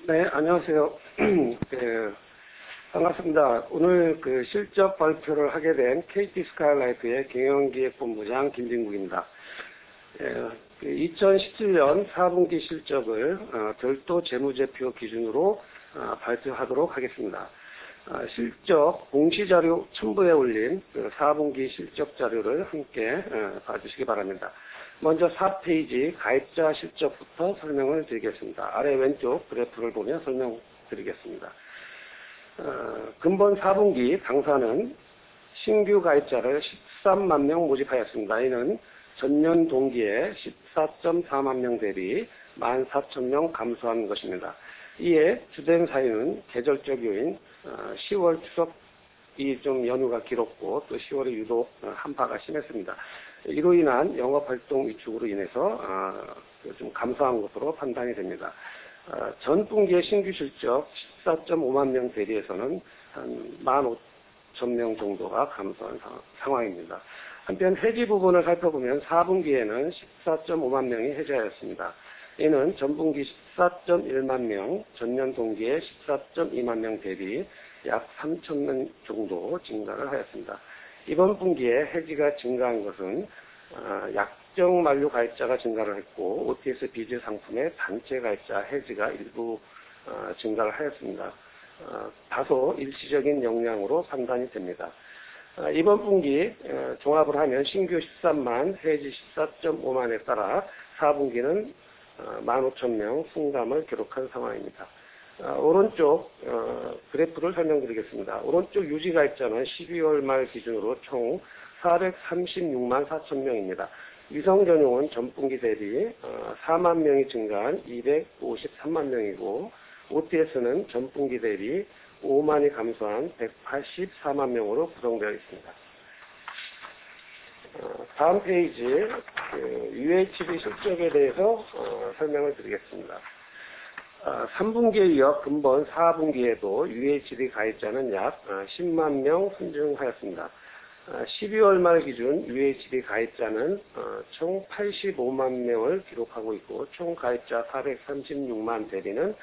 네, 안녕하세요. 반갑습니다. 오늘 실적 발표를 하게 된 KT 스카이라이트의 경영기획본부장 김진국입니다. 2017년 4분기 실적을 별도 재무제표 기준으로 발표하도록 하겠습니다. 실적 공시자료 첨부에 올린 4분기 실적 자료를 함께 봐주시기 바랍니다. 먼저 4페이지 가입자 실적부터 설명을 드리겠습니다. 아래 왼쪽 그래프를 보며 설명드리겠습니다. 금번 4분기 당사는 신규 가입자를 13만 명 모집하였습니다. 이는 전년 동기에 14.4만 명 대비 14,000명 감소한 것입니다. 이에 주된 사유는 계절적 요인, 10월 추석이 좀 연휴가 길었고 또 10월에 유독 한파가 심했습니다. 이로 인한 영업활동 위축으로 인해서 좀 감소한 것으로 판단이 됩니다. 전 분기의 신규 실적 14.5만 명 대비해서는 한 15,000명 정도가 감소한 상황입니다. 한편 해지 부분을 살펴보면 4분기에는 14.5만 명이 해지하였습니다. 이는 전분기 14.1만 명, 전년 동기에 14.2만 명 대비 약 3,000명 정도 증가를 하였습니다. 이번 분기에 해지가 증가한 것은 약정 만료 가입자가 증가를 했고 OTS 비즈 상품의 단체 가입자 해지가 일부 증가를 하였습니다. 다소 일시적인 영향으로 판단이 됩니다. 이번 분기 종합을 하면 신규 13만, 해지 14.5만에 따라 4분기는 15,000명 승감을 기록한 상황입니다. 오른쪽 그래프를 설명드리겠습니다. 오른쪽 유지 가입자는 12월 말 기준으로 총 436만 4,000명입니다. 위성 전용은 전분기 대비 4만 명이 증가한 253만 명이고 OTS는 전분기 대비 5만이 감소한 184만 명으로 구성되어 있습니다. 다음 페이지 UHD 실적에 대해서 설명을 드리겠습니다. 3분기에 이어 금번 4분기에도 UHD 가입자는 약 10만 명 순증하였습니다. 12월 말 기준 UHD 가입자는 총 85만 명을 기록하고 있고 총 가입자 436만 대비는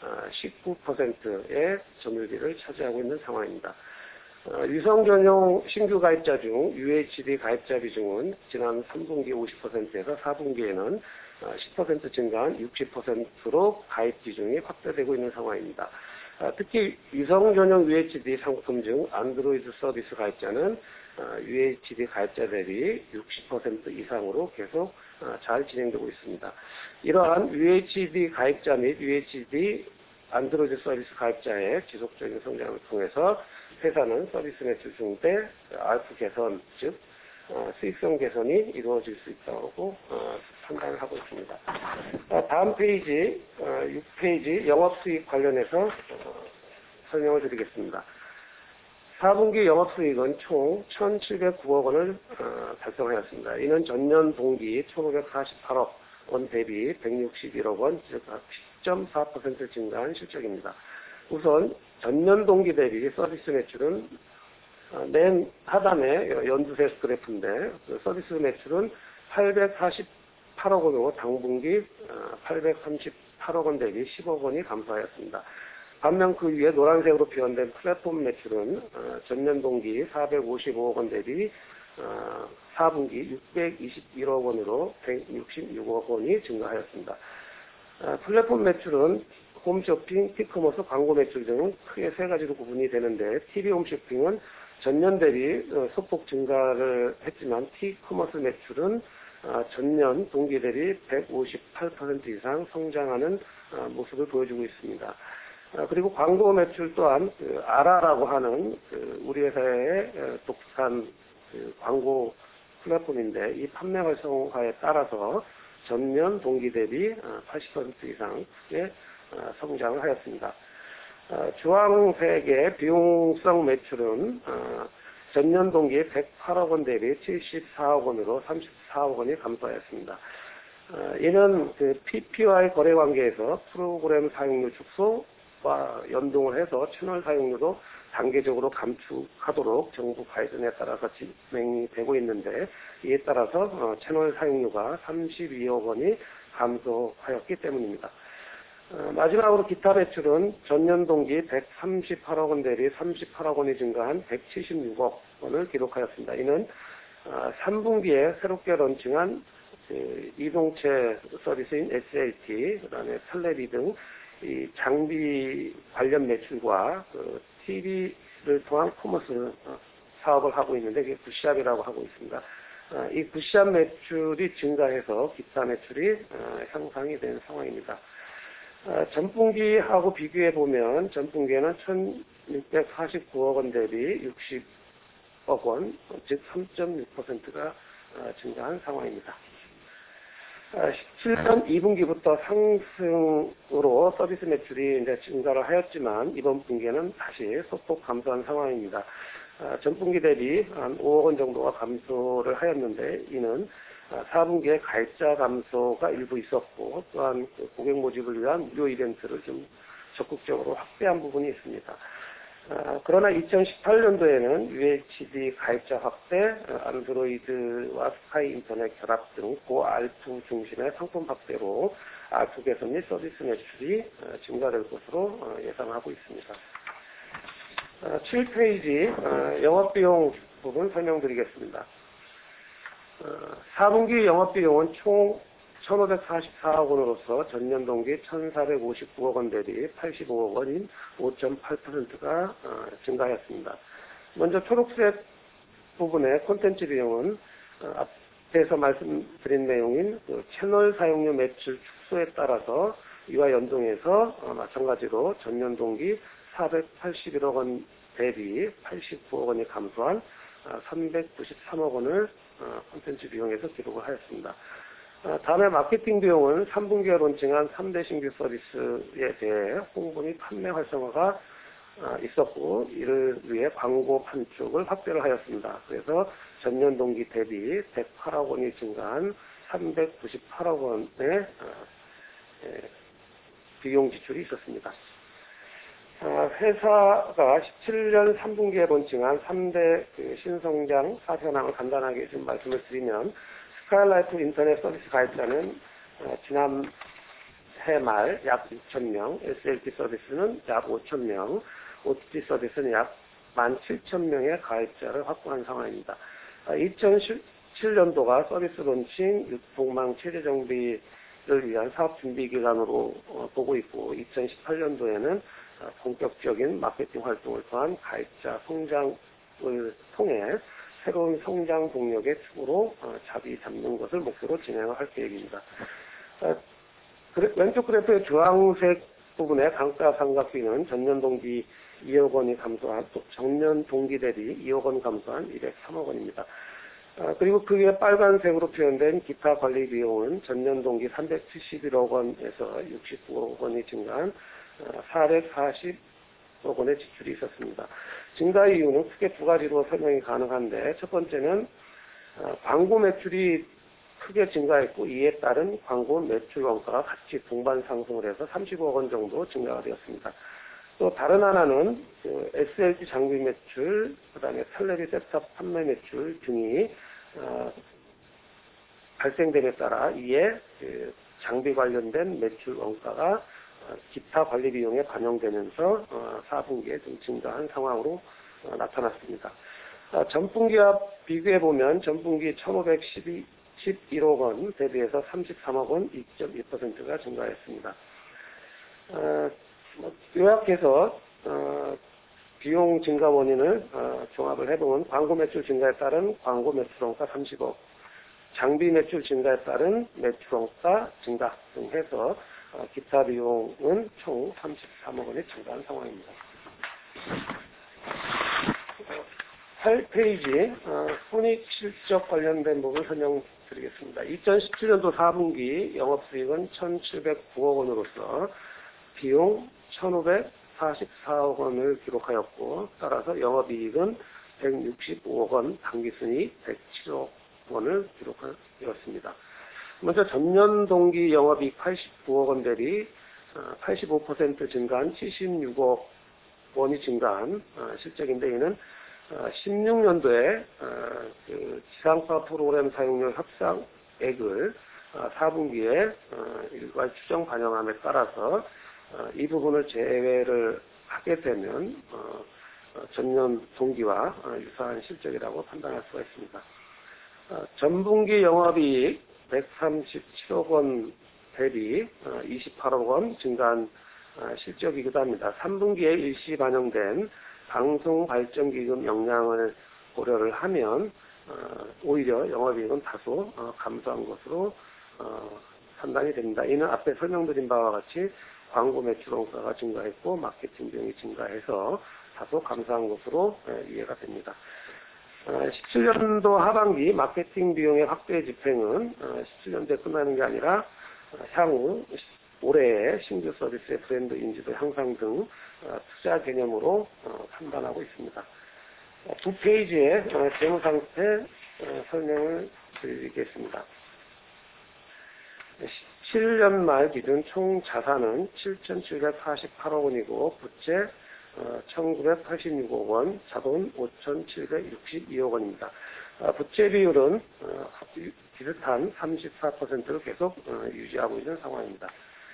19%의 점유율을 차지하고 있는 상황입니다. 위성 전용 신규 가입자 중 UHD 가입자 비중은 지난 3분기 50%에서 4분기에는 10% 증가한 60%로 가입 비중이 확대되고 있는 상황입니다. 특히 위성 전용 UHD 상품 중 안드로이드 서비스 가입자는 UHD 가입자 대비 60% 이상으로 계속 잘 진행되고 있습니다. 이러한 UHD 가입자 및 UHD 안드로이드 서비스 가입자의 지속적인 성장을 통해서 회사는 서비스 매출 증대, ARPU 개선, 즉 수익성 개선이 이루어질 수 있다고 판단을 하고 있습니다. 다음 페이지, 6페이지 영업수익 관련해서 설명을 드리겠습니다. 4분기 영업수익은 총 1,709억 원을 달성하였습니다. 이는 전년 동기 1,548억 원 대비 161억 원, 즉 10.4% 증가한 실적입니다. 우선 전년 동기 대비 서비스 매출은 맨 하단에 연두색 그래프인데 서비스 매출은 848억 원으로 당분기 838억 원 대비 10억 원이 감소하였습니다. 반면 그 위에 노란색으로 표현된 플랫폼 매출은 전년 동기 455억 원 대비 4분기 621억 원으로 166억 원이 증가하였습니다. 플랫폼 매출은 홈쇼핑, 티커머스, 광고 매출 등은 크게 세 가지로 구분이 되는데 TV 홈쇼핑은 전년 대비 소폭 증가를 했지만 티커머스 매출은 전년 동기 대비 158% 이상 성장하는 모습을 보여주고 있습니다. 그리고 광고 매출 또한 아라라고 하는 우리 회사의 독특한 광고 플랫폼인데 이 판매 활성화에 따라서 전년 동기 대비 80% 이상의 성장을 하였습니다. 주황색의 비용성 매출은 전년 동기 108억 원 대비 74억 원으로 34억 원이 감소하였습니다. 이는 PP와의 거래 관계에서 프로그램 사용료 축소와 연동을 해서 채널 사용료도 단계적으로 감축하도록 정부 가이드에 따라서 진행이 되고 있는데 이에 따라서 채널 사용료가 32억 원이 감소하였기 때문입니다. 마지막으로 기타 매출은 전년 동기 138억 원 대비 38억 원이 증가한 176억 원을 기록하였습니다. 이는 3분기에 새롭게 런칭한 이동체 서비스인 SLT, 그다음에 텔레비 등 이 장비 관련 매출과 TV를 통한 커머스 사업을 하고 있는데 그게 굿샵이라고 하고 있습니다. 이 굿샵 매출이 증가해서 기타 매출이 향상이 된 상황입니다. 전분기하고 비교해 보면 전분기에는 1,649억 원 대비 60억 원, 즉 3.6%가 증가한 상황입니다. 17년 2분기부터 상승으로 서비스 매출이 이제 증가를 하였지만 이번 분기에는 다시 소폭 감소한 상황입니다. 전분기 대비 한 5억 원 정도가 감소를 하였는데 이는 4분기에 가입자 감소가 일부 있었고 또한 고객 모집을 위한 무료 이벤트를 좀 적극적으로 확대한 부분이 있습니다. 그러나 2018년도에는 UHD 가입자 확대, 안드로이드와 스카이 인터넷 결합 등 고알프 중심의 상품 확대로 알프 개선 및 서비스 매출이 증가될 것으로 예상하고 있습니다. 7페이지 영업비용 부분 설명드리겠습니다. 4분기 영업비용은 총 1,544억 원으로서 전년 동기 1,459억 원 대비 85억 원인 5.8%가 증가하였습니다. 먼저 초록색 부분의 콘텐츠 비용은 앞에서 말씀드린 내용인 채널 사용료 매출 축소에 따라서 이와 연동해서 마찬가지로 전년 동기 481억 원 대비 89억 원이 감소한 393억 원을 콘텐츠 비용에서 기록을 하였습니다. 다음에 마케팅 비용은 3분기에 론칭한 3대 신규 서비스에 대해 홍보 및 판매 활성화가 있었고 이를 위해 광고 판촉을 확대를 하였습니다. 그래서 전년 동기 대비 108억 원이 증가한 398억 원의 비용 지출이 있었습니다. 회사가 17년 3분기에 론칭한 3대 신성장 사현황을 간단하게 좀 말씀을 드리면 스카이라이프 인터넷 서비스 가입자는 지난해 말 약 6,000명, SLT 서비스는 약 5,000명, OTT 서비스는 약 17,000명의 가입자를 확보한 상황입니다. 2017년도가 서비스 론칭, 유통망 체제 정비를 위한 사업 준비 기간으로 보고 있고 2018년도에는 본격적인 마케팅 활동을 통한 가입자 성장을 통해 새로운 성장 동력의 축으로 자리 잡는 것을 목표로 진행을 할 계획입니다. 왼쪽 그래프의 주황색 부분의 감가상각비는 전년 동기 2억 원이 감소한, 전년 동기 대비 2억 원 감소한 203억 원입니다. 그리고 그 위에 빨간색으로 표현된 기타 관리 비용은 전년 동기 371억 원에서 69억 원이 증가한 440억 원의 지출이 있었습니다. 증가 이유는 크게 두 가지로 설명이 가능한데 첫 번째는 광고 매출이 크게 증가했고 이에 따른 광고 매출 원가가 같이 동반 상승을 해서 35억 원 정도 증가가 되었습니다. 또 다른 하나는 SLT 장비 매출, 그다음에 텔레비 셋탑 판매 매출 등이 발생됨에 따라 이에 장비 관련된 매출 원가가 기타 관리 비용에 반영되면서 4분기에 좀 증가한 상황으로 나타났습니다. 전분기와 비교해보면 전분기 1,511억 원 대비해서 33억 원 2.2%가 증가했습니다. 요약해서 비용 증가 원인을 종합을 해보면 광고 매출 증가에 따른 광고 매출 원가 30억, 장비 매출 증가에 따른 매출 원가 증가 등 해서 기타 비용은 총 33억 원이 증가한 상황입니다. 8페이지 손익 실적 관련된 부분 설명드리겠습니다. 2017년도 4분기 영업수익은 1,709억 원으로서 비용 1,544억 원을 기록하였고 따라서 영업이익은 165억 원, 당기순이익 107억 원을 기록하였습니다. 먼저 전년 동기 영업이익 89억 원 대비 85% 증가한 76억 원이 증가한 실적인데 이는 16년도에 지상파 프로그램 사용료 협상액을 4분기에 일괄 추정 반영함에 따라서 이 부분을 제외를 하게 되면 전년 동기와 유사한 실적이라고 판단할 수가 있습니다. 전분기 영업이익 137억 원 대비 28억 원 증가한 실적이기도 합니다. 3분기에 일시 반영된 방송발전기금 영향을 고려를 하면 오히려 영업이익은 다소 감소한 것으로 판단이 됩니다. 이는 앞에 설명드린 바와 같이 광고 매출 원가가 증가했고 마케팅 비용이 증가해서 다소 감소한 것으로 이해가 됩니다. 17년도 하반기 마케팅 비용의 확대 집행은 17년도에 끝나는 게 아니라 향후 올해의 신규 서비스의 브랜드 인지도 향상 등 투자 개념으로 판단하고 있습니다. 두 페이지의 재무상태 설명을 드리겠습니다. 17년 말 기준 총 자산은 7,748억 원이고 부채 1,986억 원, 자본 5,762억 원입니다. 부채 비율은 비슷한 34%를 계속 유지하고 있는 상황입니다.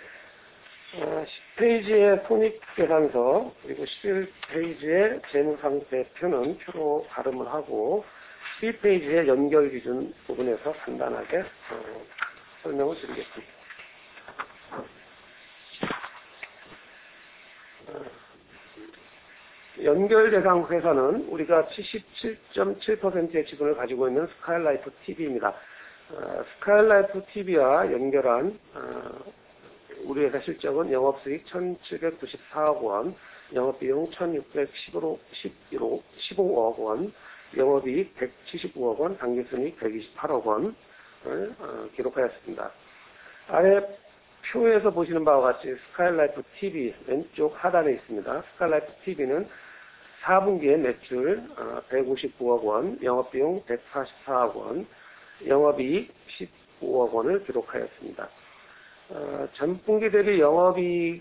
10페이지의 손익계산서 그리고 11페이지의 재무상태표는 표로 발음을 하고 12페이지의 연결기준 부분에서 간단하게 설명을 드리겠습니다. 연결 대상 회사는 우리가 77.7%의 지분을 가지고 있는 스카이라이프 TV입니다. 스카이라이프 TV와 연결한 우리 회사 실적은 영업수익 1,794억 원, 영업비용 1,615억 원, 영업이익 175억 원, 당기순이익 128억 원을 기록하였습니다. 아래 표에서 보시는 바와 같이 스카이라이프 TV 왼쪽 하단에 있습니다. 스카이라이프 TV는 4분기에 매출 159억 원, 영업비용 144억 원, 영업이익 15억 원을 기록하였습니다. 전분기 대비 영업이익이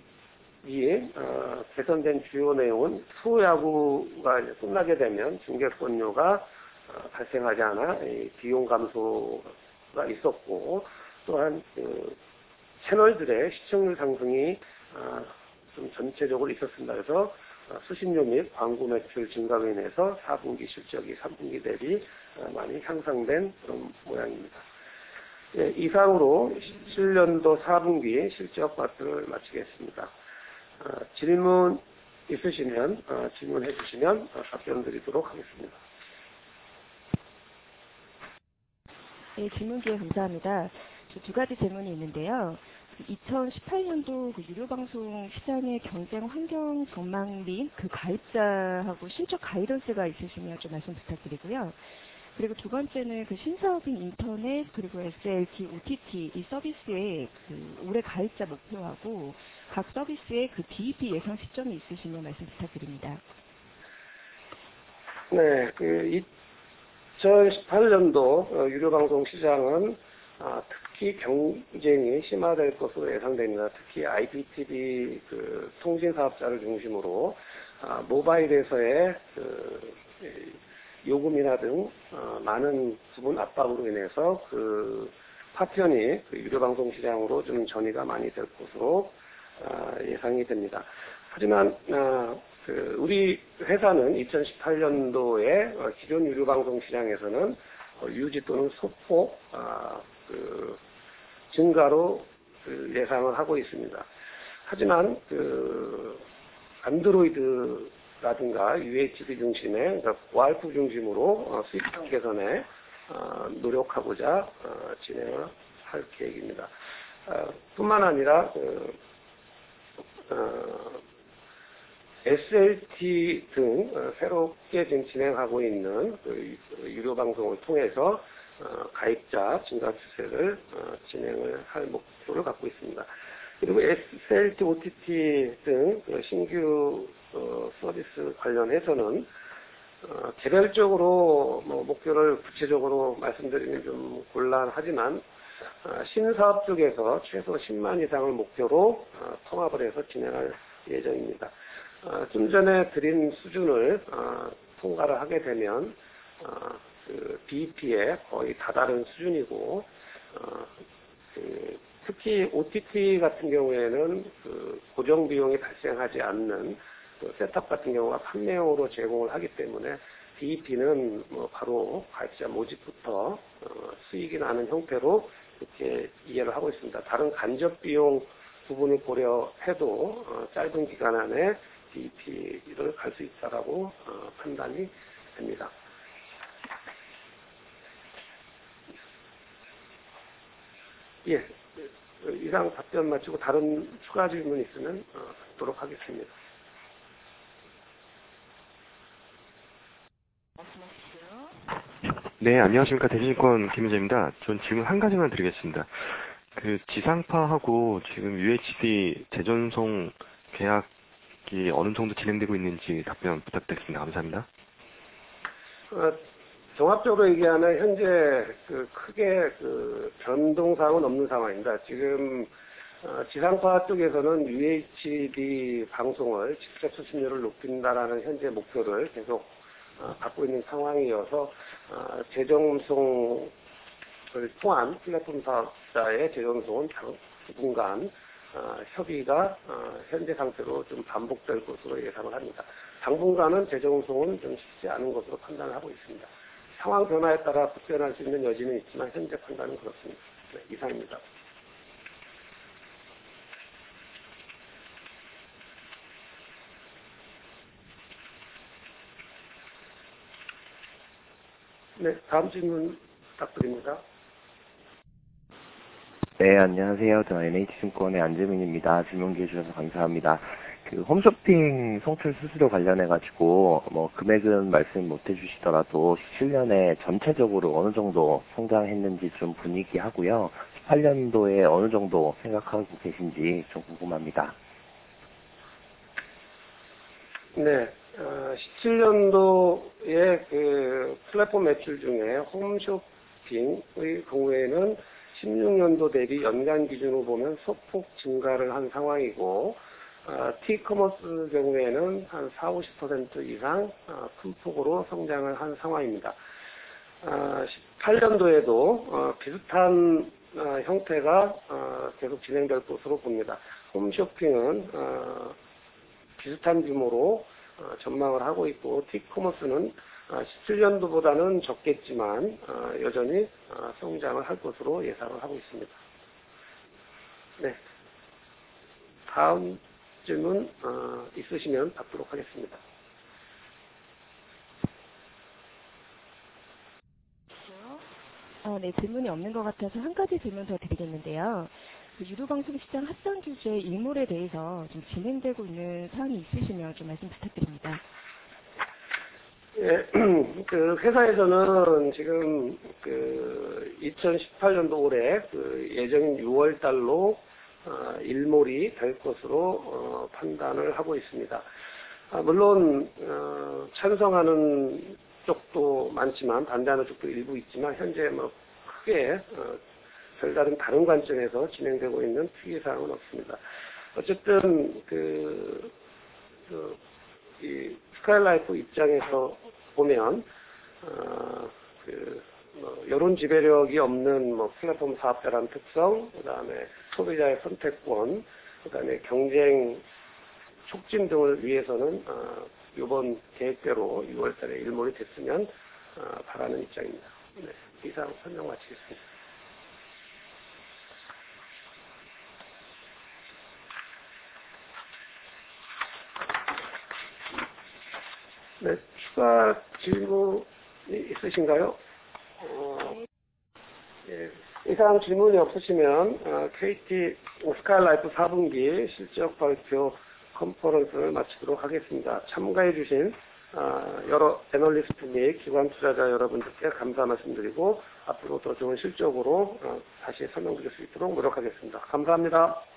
개선된 주요 내용은 프로야구가 끝나게 되면 중계권료가 발생하지 않아 비용 감소가 있었고 또한 채널들의 시청률 상승이 좀 전체적으로 있었습니다. 그래서 수신료 및 광고 매출 증가로 인해서 4분기 실적이 3분기 대비 많이 향상된 그런 모양입니다. 예, 이상으로 17년도 4분기 실적 파트를 마치겠습니다. 질문 있으시면 질문해 주시면 답변 드리도록 하겠습니다. 네, 질문 기회 감사합니다. 두 가지 질문이 있는데요. 2018년도 유료방송 시장의 경쟁 환경 전망 및 그 가입자하고 실적 가이던스가 있으시면 좀 말씀 부탁드리고요. 그리고 두 번째는 그 신사업인 인터넷 그리고 SLT, OTT 이 서비스의 그 올해 가입자 목표하고 각 서비스의 그 DEP 예상 시점이 있으시면 말씀 부탁드립니다. 네, 2018년도 유료방송 시장은 특히 경쟁이 심화될 것으로 예상됩니다. 특히 IPTV 통신 사업자를 중심으로 모바일에서의 요금이나 등 많은 부분 압박으로 인해서 파편이 유료방송 시장으로 좀 전이가 많이 될 것으로 예상이 됩니다. 하지만 우리 회사는 2018년도에 기존 유료방송 시장에서는 유지 또는 소폭 증가로 예상을 하고 있습니다. 하지만 안드로이드라든가 UHD 중심의 고알프 중심으로 수익성 개선에 노력하고자 진행을 할 계획입니다. 뿐만 아니라 SLT 등 새롭게 지금 진행하고 있는 유료 방송을 통해서 가입자 증가 추세를 진행을 할 목표를 갖고 있습니다. 그리고 SLT, OTT 등 신규 서비스 관련해서는 개별적으로 목표를 구체적으로 말씀드리면 좀 곤란하지만 신사업 쪽에서 최소 10만 이상을 목표로 통합을 해서 진행할 예정입니다. 좀 전에 드린 수준을 통과를 하게 되면 BEP에 거의 다다른 수준이고 특히 OTT 같은 경우에는 고정 비용이 발생하지 않는 셋업 같은 경우가 판매용으로 제공을 하기 때문에 DEP는 바로 가입자 모집부터 수익이 나는 형태로 이렇게 이해를 하고 있습니다. 다른 간접 비용 부분을 고려해도 짧은 기간 안에 DEP를 갈 수 있다라고 판단이 됩니다. 예, 이상 답변 마치고 다른 추가 질문 있으면 받도록 하겠습니다. 네, 안녕하십니까. 대신증권 김은재입니다. 전 질문 한 가지만 드리겠습니다. 지상파하고 지금 UHD 재전송 계약이 어느 정도 진행되고 있는지 답변 부탁드리겠습니다. 감사합니다. 종합적으로 얘기하면 현재 크게 변동사항은 없는 상황입니다. 지금 지상파 쪽에서는 UHD 방송을 직접 수신료를 높인다라는 현재 목표를 계속 갖고 있는 상황이어서 재정송을 통한 플랫폼 사업자의 재정송은 당분간 협의가 현재 상태로 좀 반복될 것으로 예상을 합니다. 당분간은 재정송은 좀 쉽지 않은 것으로 판단을 하고 있습니다. 상황 변화에 따라 급변할 수 있는 여지는 있지만 현재 판단은 그렇습니다. 네, 이상입니다. 네, 다음 질문 부탁드립니다. 네, 안녕하세요. 저 NH증권의 안재민입니다. 질문 기회 주셔서 감사합니다. 홈쇼핑 송출 수수료 관련해가지고, 금액은 말씀 못 해주시더라도 17년에 전체적으로 어느 정도 성장했는지 좀 분위기 하고요. 18년도에 어느 정도 생각하고 계신지 좀 궁금합니다. 네, 17년도에 플랫폼 매출 중에 홈쇼핑의 경우에는 16년도 대비 연간 기준으로 보면 소폭 증가를 한 상황이고, T커머스 경우에는 한 40~50% 이상 큰 폭으로 성장을 한 상황입니다. 18년도에도 비슷한 형태가 계속 진행될 것으로 봅니다. 홈쇼핑은 비슷한 규모로 전망을 하고 있고, T커머스는 17년도보다는 적겠지만 여전히 성장을 할 것으로 예상을 하고 있습니다. 네, 다음 질문 있으시면 받도록 하겠습니다. 네, 질문이 없는 것 같아서 한 가지 질문 더 드리겠는데요. 유료방송 시장 합산 규제 일몰에 대해서 좀 진행되고 있는 사항이 있으시면 좀 말씀 부탁드립니다. 예, 회사에서는 지금 2018년도 올해 예정인 6월 달로 일몰이 될 것으로 판단을 하고 있습니다. 물론 찬성하는 쪽도 많지만 반대하는 쪽도 일부 있지만 현재 크게 별다른 다른 관점에서 진행되고 있는 특이사항은 없습니다. 어쨌든 이 스카이라이프 입장에서 보면 여론 지배력이 없는 플랫폼 사업자라는 특성, 그다음에 소비자의 선택권, 그다음에 경쟁 촉진 등을 위해서는 이번 계획대로 6월달에 일몰이 됐으면 바라는 입장입니다. 네, 이상 설명 마치겠습니다. 네, 추가 질문이 있으신가요? 예, 이상 질문이 없으시면 KT 스카이라이프 4분기 실적 발표 컨퍼런스를 마치도록 하겠습니다. 참가해 주신 여러 애널리스트 및 기관 투자자 여러분들께 감사 말씀드리고 앞으로 더 좋은 실적으로 다시 설명드릴 수 있도록 노력하겠습니다. 감사합니다.